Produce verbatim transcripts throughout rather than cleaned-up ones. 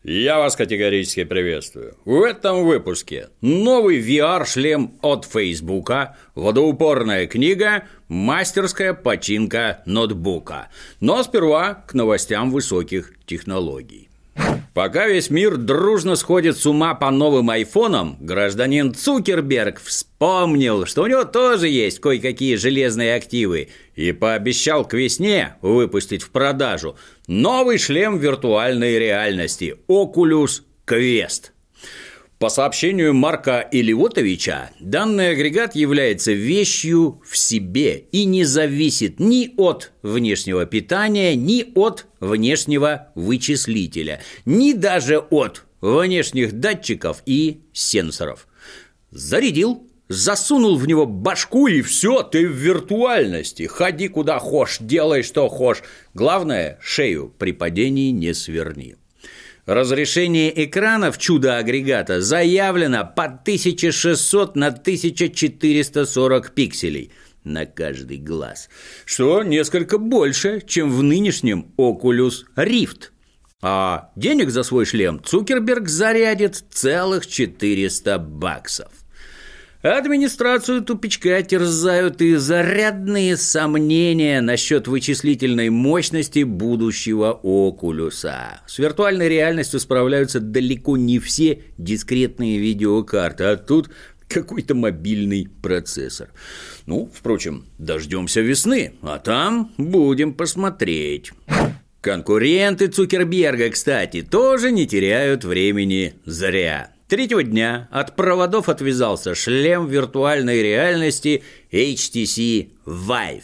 Я вас категорически приветствую. В этом выпуске новый ви ар-шлем от Фейсбука, водоупорная книга, мастерская починка ноутбука. Но сперва к новостям высоких технологий. Пока весь мир дружно сходит с ума по новым айфонам, гражданин Цукерберг вспомнил, что у него тоже есть кое-какие железные активы, и пообещал к весне выпустить в продажу новый шлем виртуальной реальности Oculus Quest. По сообщению Марка Илиотовича, данный агрегат является вещью в себе и не зависит ни от внешнего питания, ни от внешнего вычислителя, ни даже от внешних датчиков и сенсоров. Зарядил, засунул в него башку, и все, ты в виртуальности. Ходи куда хошь, делай что хошь. Главное, шею при падении не сверни. Разрешение экранов чудо-агрегата заявлено по тысяча шестьсот на тысяча четыреста сорок пикселей на каждый глаз, что несколько больше, чем в нынешнем Oculus Rift. А денег за свой шлем Цукерберг зарядит целых четыреста баксов. Администрацию тупичка терзают и зарядные сомнения насчет вычислительной мощности будущего Окулюса. С виртуальной реальностью справляются далеко не все дискретные видеокарты, а тут какой-то мобильный процессор. Ну, впрочем, дождемся весны, а там будем посмотреть. Конкуренты Цукерберга, кстати, тоже не теряют времени зря. Третьего дня от проводов отвязался шлем виртуальной реальности эйч ти си Vive.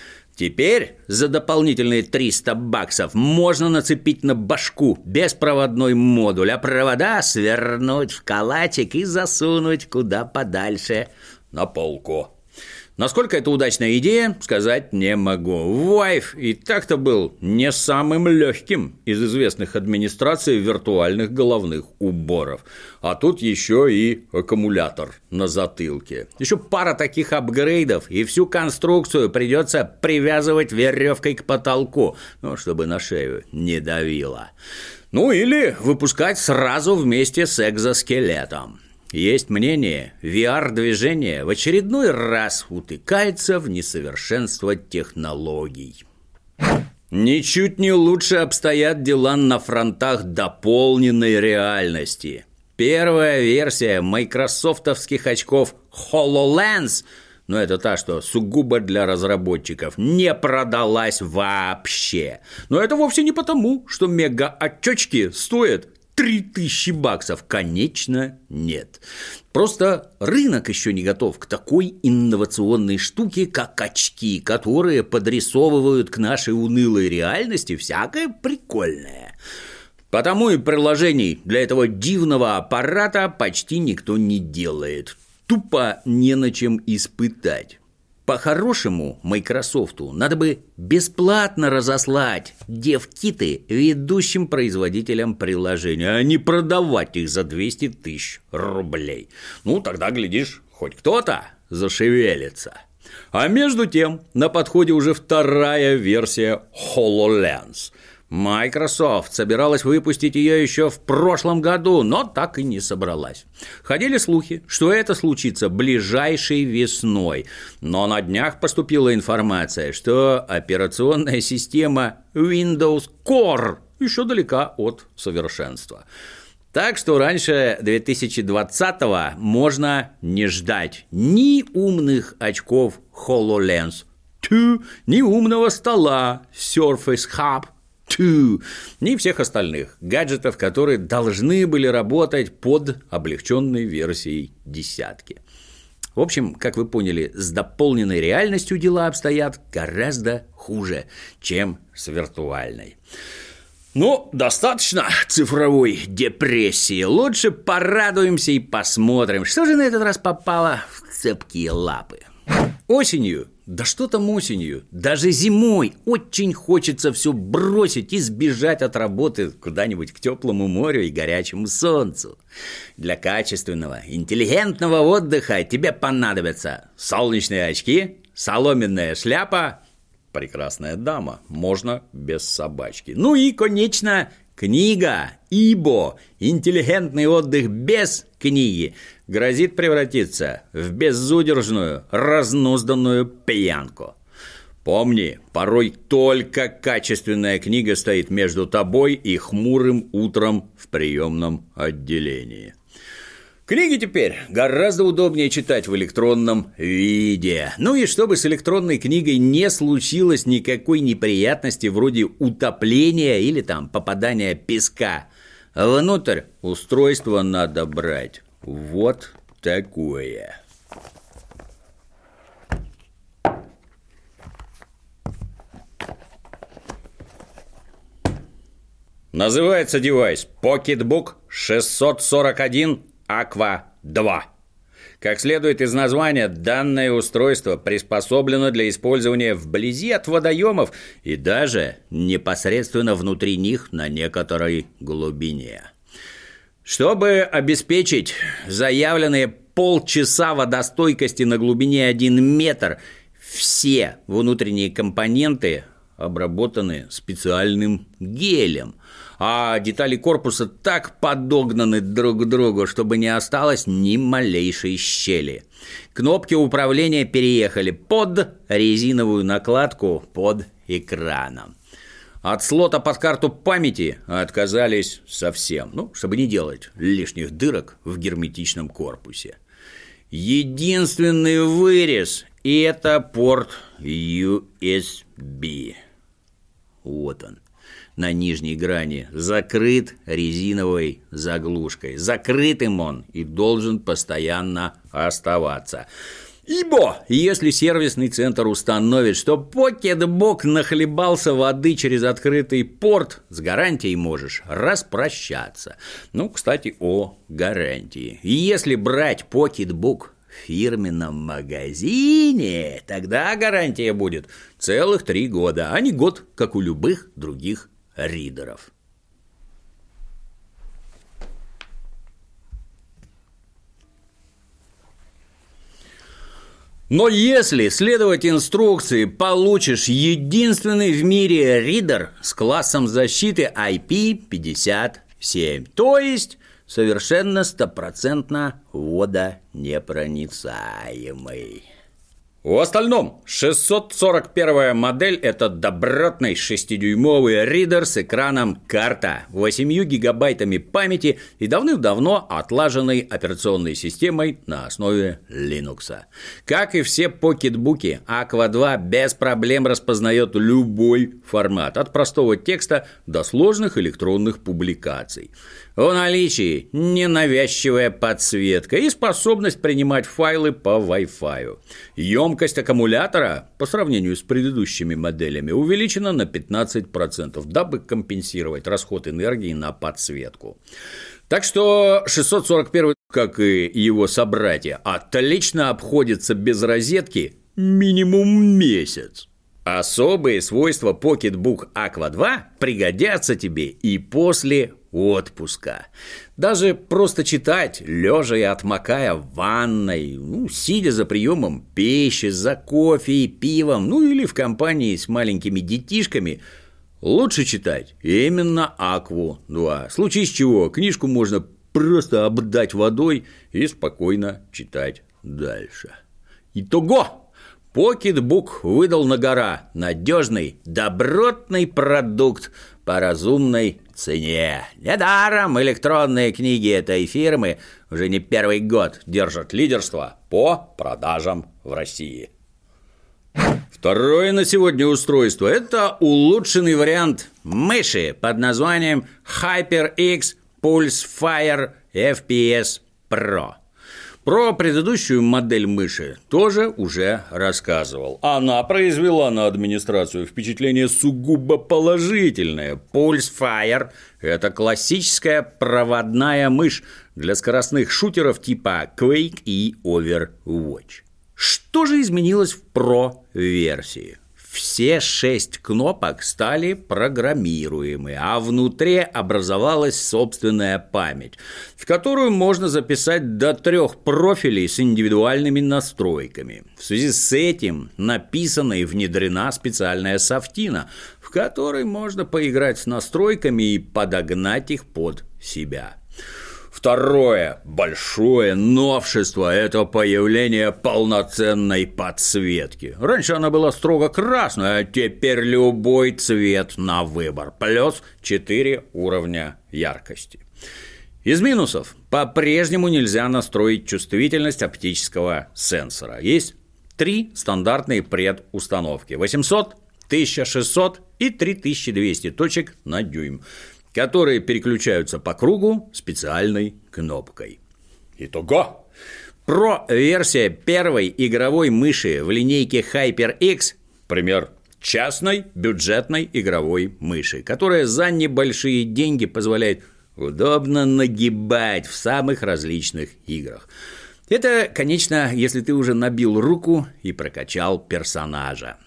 Теперь за дополнительные триста баксов можно нацепить на башку беспроводной модуль, а провода свернуть в калачик и засунуть куда подальше на полку. Насколько это удачная идея, сказать не могу. Vive и так-то был не самым легким из известных администраций виртуальных головных уборов. А тут еще и аккумулятор на затылке. Еще пара таких апгрейдов, и всю конструкцию придется привязывать веревкой к потолку, ну, чтобы на шею не давило. Ну или выпускать сразу вместе с экзоскелетом. Есть мнение, ви ар-движение в очередной раз утыкается в несовершенство технологий. Ничуть не лучше обстоят дела на фронтах дополненной реальности. Первая версия майкрософтовских очков HoloLens, но это та, что сугубо для разработчиков, не продалась вообще. Но это вовсе не потому, что мега-очечки стоят три тысячи баксов, конечно, нет. Просто рынок еще не готов к такой инновационной штуке, как очки, которые подрисовывают к нашей унылой реальности всякое прикольное. Потому и приложений для этого дивного аппарата почти никто не делает. Тупо не на чем испытать. По-хорошему, Майкрософту надо бы бесплатно разослать дев-киты ведущим производителям приложения, а не продавать их за двести тысяч рублей. Ну, тогда, глядишь, хоть кто-то зашевелится. А между тем, на подходе уже вторая версия HoloLens. Microsoft собиралась выпустить ее еще в прошлом году, но так и не собралась. Ходили слухи, что это случится ближайшей весной, но на днях поступила информация, что операционная система Windows Core еще далека от совершенства. Так что раньше две тысячи двадцатого можно не ждать ни умных очков HoloLens два, ни умного стола Surface Hub два, ни всех остальных гаджетов, которые должны были работать под облегченной версией десятки. В общем, как вы поняли, с дополненной реальностью дела обстоят гораздо хуже, чем с виртуальной. Ну, достаточно цифровой депрессии. Лучше порадуемся и посмотрим, что же на этот раз попало в цепкие лапы. Осенью, да что там осенью, даже зимой очень хочется все бросить и сбежать от работы куда-нибудь к теплому морю и горячему солнцу. Для качественного, интеллигентного отдыха тебе понадобятся солнечные очки, соломенная шляпа, прекрасная дама, можно без собачки. Ну и, конечно, книга Ибо «Интеллигентный отдых без книги» грозит превратиться в безудержную, разнузданную пьянку. Помни, порой только качественная книга стоит между тобой и хмурым утром в приемном отделении. Книги теперь гораздо удобнее читать в электронном виде. Ну и чтобы с электронной книгой не случилось никакой неприятности вроде утопления или там попадания песка, внутрь устройство надо брать вот такое. Называется девайс PocketBook шестьсот сорок один Аква два. Как следует из названия, данное устройство приспособлено для использования вблизи от водоемов и даже непосредственно внутри них на некоторой глубине. Чтобы обеспечить заявленные полчаса водостойкости на глубине один метр, все внутренние компоненты обработаны специальным гелем, а детали корпуса так подогнаны друг к другу, чтобы не осталось ни малейшей щели. Кнопки управления переехали под резиновую накладку под экраном. От слота под карту памяти отказались совсем, ну, чтобы не делать лишних дырок в герметичном корпусе. Единственный вырез – это порт ю эс би. Вот он. На нижней грани закрыт резиновой заглушкой. Закрытым он и должен постоянно оставаться. Ибо если сервисный центр установит, что PocketBook нахлебался воды через открытый порт, с гарантией можешь распрощаться. Ну, кстати, о гарантии. Если брать PocketBook в фирменном магазине, тогда гарантия будет целых три года, а не год, как у любых других ридеров. Но если следовать инструкции, получишь единственный в мире ридер с классом защиты ай пи пятьдесят семь, то есть совершенно стопроцентно водонепроницаемый. В остальном шестьсот сорок первая модель – это добротный шестидюймовый ридер с экраном карта, восемью гигабайтами памяти и давным-давно отлаженной операционной системой на основе Linux. Как и все покетбуки, Аква два без проблем распознает любой формат, от простого текста до сложных электронных публикаций. В наличии ненавязчивая подсветка и способность принимать файлы по Wi-Fi. Емкость аккумулятора по сравнению с предыдущими моделями увеличена на пятнадцать процентов, дабы компенсировать расход энергии на подсветку. Так что шестьсот сорок первый, как и его собратья, отлично обходится без розетки минимум месяц. Особые свойства PocketBook Аква два пригодятся тебе и после отпуска. Даже просто читать, лежа и отмокая в ванной, ну, сидя за приемом пищи, за кофе и пивом, ну или в компании с маленькими детишками, лучше читать именно Акву два. В случае с чего книжку можно просто обдать водой и спокойно читать дальше. Итого! PocketBook выдал на гора надежный, добротный продукт по разумной цене. Недаром электронные книги этой фирмы уже не первый год держат лидерство по продажам в России. Второе на сегодня устройство – это улучшенный вариант мыши под названием HyperX PulseFire эф пи эс Pro. Про предыдущую модель мыши тоже уже рассказывал. Она произвела на администрацию впечатление сугубо положительное. PulseFire – это классическая проводная мышь для скоростных шутеров типа Quake и Overwatch. Что же изменилось в Pro-версии? В Все шесть кнопок стали программируемы, а внутри образовалась собственная память, в которую можно записать до трех профилей с индивидуальными настройками. В связи с этим написана и внедрена специальная софтина, в которой можно поиграть с настройками и подогнать их под себя. Второе большое новшество – это появление полноценной подсветки. Раньше она была строго красная, а теперь любой цвет на выбор, плюс четыре уровня яркости. Из минусов – по-прежнему нельзя настроить чувствительность оптического сенсора. Есть три стандартные предустановки – восемьсот, тысяча шестьсот и три тысячи двести точек на дюйм, которые переключаются по кругу специальной кнопкой. Итого! Про-версия первой игровой мыши в линейке HyperX – пример частной бюджетной игровой мыши, которая за небольшие деньги позволяет удобно нагибать в самых различных играх. Это, конечно, если ты уже набил руку и прокачал персонажа.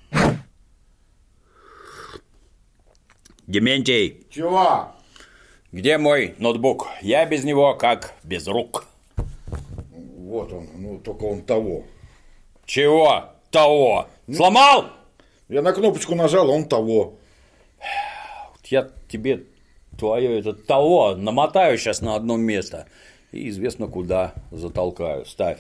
Дементий! Чего? Где мой ноутбук? Я без него как без рук. Вот он, ну только он того. Чего того? Сломал? Я на кнопочку нажал, он того. Я тебе твое это того намотаю сейчас на одно место и известно куда затолкаю. Ставь.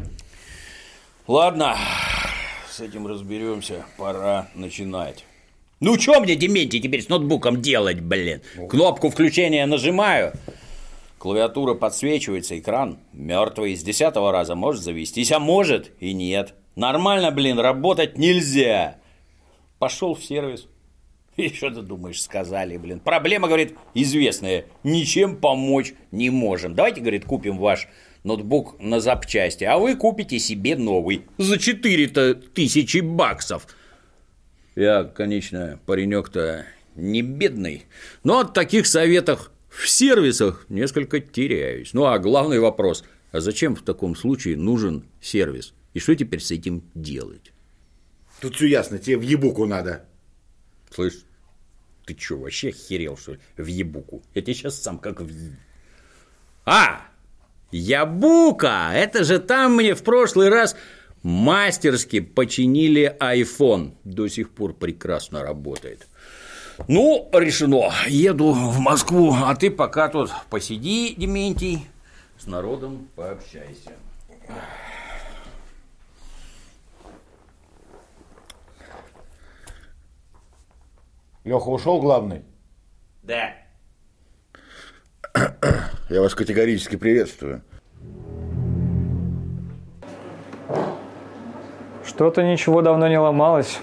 Ладно, с этим разберемся. Пора начинать. Ну, что мне, Дементий, теперь с ноутбуком делать, блин? Кнопку включения нажимаю, клавиатура подсвечивается, экран мертвый, с десятого раза может завестись, а может и нет. Нормально, блин, работать нельзя. Пошел в сервис. И что ты думаешь, сказали, блин? Проблема, говорит, известная, ничем помочь не можем. Давайте, говорит, купим ваш ноутбук на запчасти, а вы купите себе новый за четыре тысячи баксов. Я, конечно, паренек-то не бедный, но от таких советов в сервисах несколько теряюсь. Ну, а главный вопрос – а зачем в таком случае нужен сервис? И что теперь с этим делать? Тут все ясно, тебе в ебуку надо. Слышь, ты что, вообще охерел, что ли, в ебуку? Я тебе сейчас сам как в... А, Ябука! Это же там мне в прошлый раз... мастерски починили iPhone. До сих пор прекрасно работает. Ну, решено. Еду в Москву, а ты пока тут посиди, Дементий, с народом пообщайся. Леха ушел, главный? Да. Я вас категорически приветствую. Что-то ничего давно не ломалось.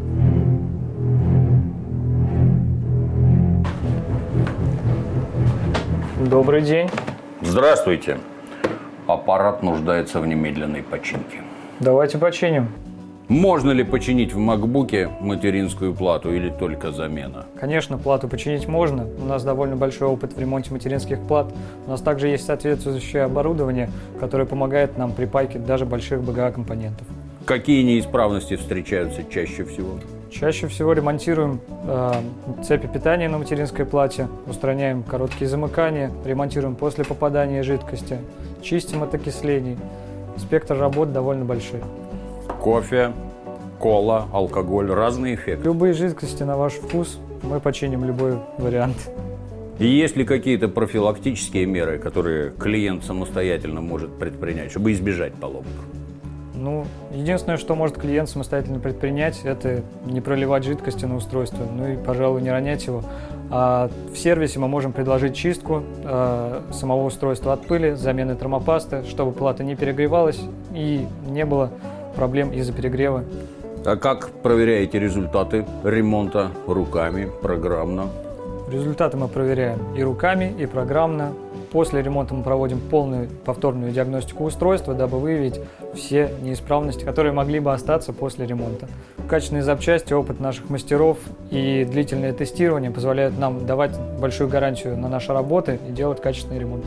Добрый день. Здравствуйте. Аппарат нуждается в немедленной починке. Давайте починим. Можно ли починить в макбуке материнскую плату или только замена? Конечно, плату починить можно. У нас довольно большой опыт в ремонте материнских плат. У нас также есть соответствующее оборудование, которое помогает нам при пайке даже больших би джи эй-компонентов. Какие неисправности встречаются чаще всего? Чаще всего ремонтируем э, цепи питания на материнской плате, устраняем короткие замыкания, ремонтируем после попадания жидкости, чистим от окислений. Спектр работ довольно большой. Кофе, кола, алкоголь, разные эффекты. Любые жидкости на ваш вкус, мы починим любой вариант. И есть ли какие-то профилактические меры, которые клиент самостоятельно может предпринять, чтобы избежать поломок? Ну, единственное, что может клиент самостоятельно предпринять, это не проливать жидкости на устройство, ну и, пожалуй, не ронять его. А в сервисе мы можем предложить чистку э, самого устройства от пыли, замены термопасты, чтобы плата не перегревалась и не было проблем из-за перегрева. А как проверяете результаты ремонта руками, программно? Результаты мы проверяем и руками, и программно. После ремонта мы проводим полную повторную диагностику устройства, дабы выявить все неисправности, которые могли бы остаться после ремонта. Качественные запчасти, опыт наших мастеров и длительное тестирование позволяют нам давать большую гарантию на наши работы и делать качественный ремонт.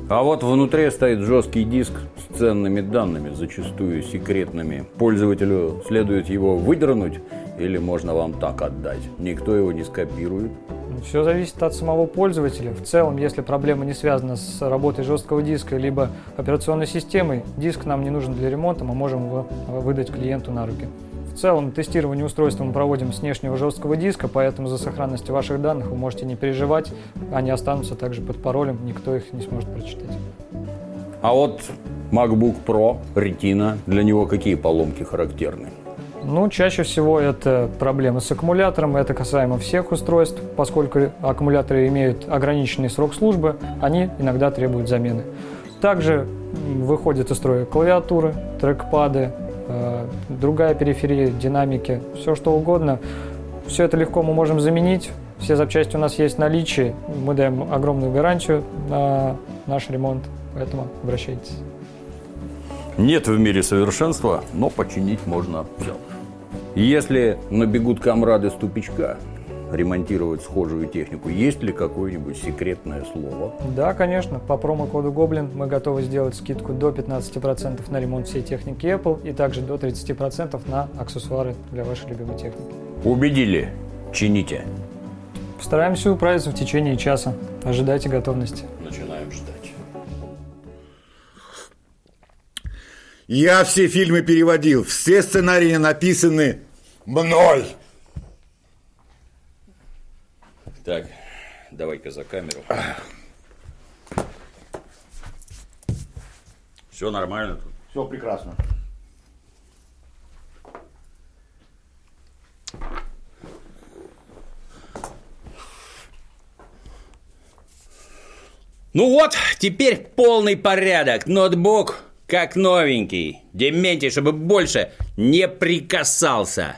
А вот внутри стоит жесткий диск с ценными данными, зачастую секретными. Пользователю следует его выдернуть или можно вам так отдать. Никто его не скопирует. Все зависит от самого пользователя. В целом, если проблема не связана с работой жесткого диска либо операционной системой, диск нам не нужен для ремонта, мы можем его выдать клиенту на руки. В целом, тестирование устройства мы проводим с внешнего жесткого диска, поэтому за сохранностью ваших данных вы можете не переживать, они останутся также под паролем, никто их не сможет прочитать. А вот MacBook Pro, Retina, для него какие поломки характерны? Ну, чаще всего это проблемы с аккумулятором, это касаемо всех устройств, поскольку аккумуляторы имеют ограниченный срок службы, они иногда требуют замены. Также выходят из строя клавиатуры, трекпады, э, другая периферия, динамики, все что угодно. Все это легко мы можем заменить, все запчасти у нас есть в наличии, мы даем огромную гарантию на наш ремонт, поэтому обращайтесь. Нет в мире совершенства, но починить можно все. Если набегут комрады с тупичка ремонтировать схожую технику, есть ли какое-нибудь секретное слово? Да, конечно. По промокоду Гоблин мы готовы сделать скидку до пятнадцати процентов на ремонт всей техники Apple и также до тридцати процентов на аксессуары для вашей любимой техники. Убедили. Чините. Постараемся управиться в течение часа. Ожидайте готовности. Начинаем ждать. Я все фильмы переводил, все сценарии написаны мной. Так, давай-ка за камеру. Все нормально тут? Все прекрасно. Ну вот, теперь полный порядок. Ноутбук как новенький. Дементий, чтобы больше не прикасался.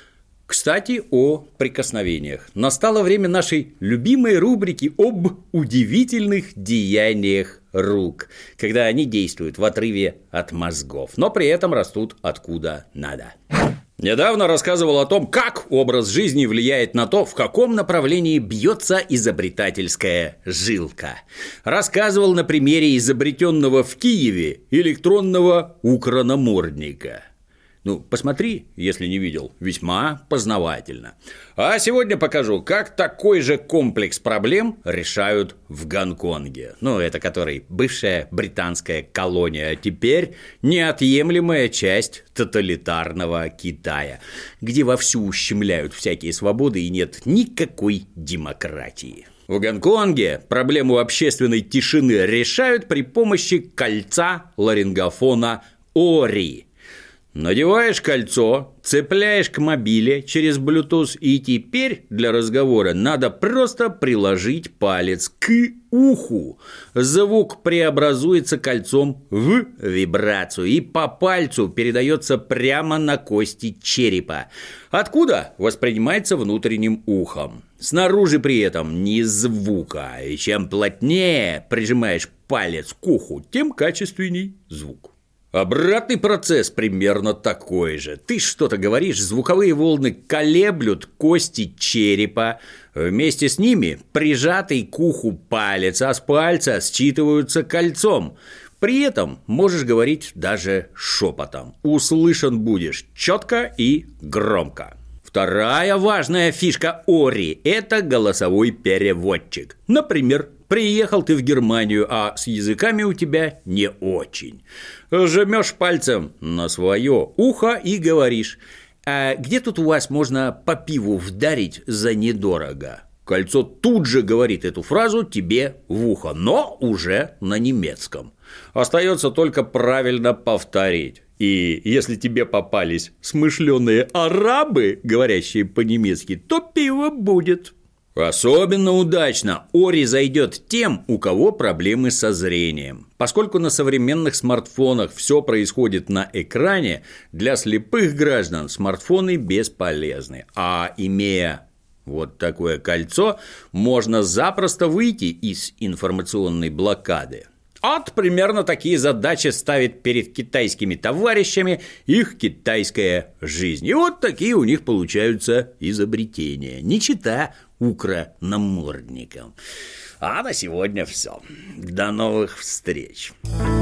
Кстати, о прикосновениях. Настало время нашей любимой рубрики об удивительных деяниях рук, когда они действуют в отрыве от мозгов, но при этом растут откуда надо. Недавно рассказывал о том, как образ жизни влияет на то, в каком направлении бьется изобретательская жилка. Рассказывал на примере изобретенного в Киеве электронного укронамордника. Ну, посмотри, если не видел, весьма познавательно. А сегодня покажу, как такой же комплекс проблем решают в Гонконге. Ну, это который бывшая британская колония, а теперь неотъемлемая часть тоталитарного Китая, где вовсю ущемляют всякие свободы и нет никакой демократии. В Гонконге проблему общественной тишины решают при помощи кольца ларингофона Ори. Надеваешь кольцо, цепляешь к мобиле через Bluetooth, и теперь для разговора надо просто приложить палец к уху. Звук преобразуется кольцом в вибрацию и по пальцу передается прямо на кости черепа, откуда воспринимается внутренним ухом. Снаружи при этом ни звука, и чем плотнее прижимаешь палец к уху, тем качественней звук. Обратный процесс примерно такой же. Ты что-то говоришь, звуковые волны колеблют кости черепа. Вместе с ними прижатый к уху палец, а с пальца считываются кольцом. При этом можешь говорить даже шепотом. Услышан будешь четко и громко. Вторая важная фишка Ори – это голосовой переводчик. Например, приехал ты в Германию, а с языками у тебя не очень. Жмешь пальцем на свое ухо и говоришь: а где тут у вас можно по пиву вдарить за недорого? Кольцо тут же говорит эту фразу тебе в ухо, но уже на немецком. Остается только правильно повторить. И если тебе попались смышленые арабы, говорящие по-немецки, то пиво будет. Особенно удачно Ори зайдет тем, у кого проблемы со зрением. Поскольку на современных смартфонах все происходит на экране, для слепых граждан смартфоны бесполезны. А имея вот такое кольцо, можно запросто выйти из информационной блокады. Вот примерно такие задачи ставит перед китайскими товарищами их китайская жизнь. И вот такие у них получаются изобретения. Не чита укронамордником. А на сегодня все. До новых встреч.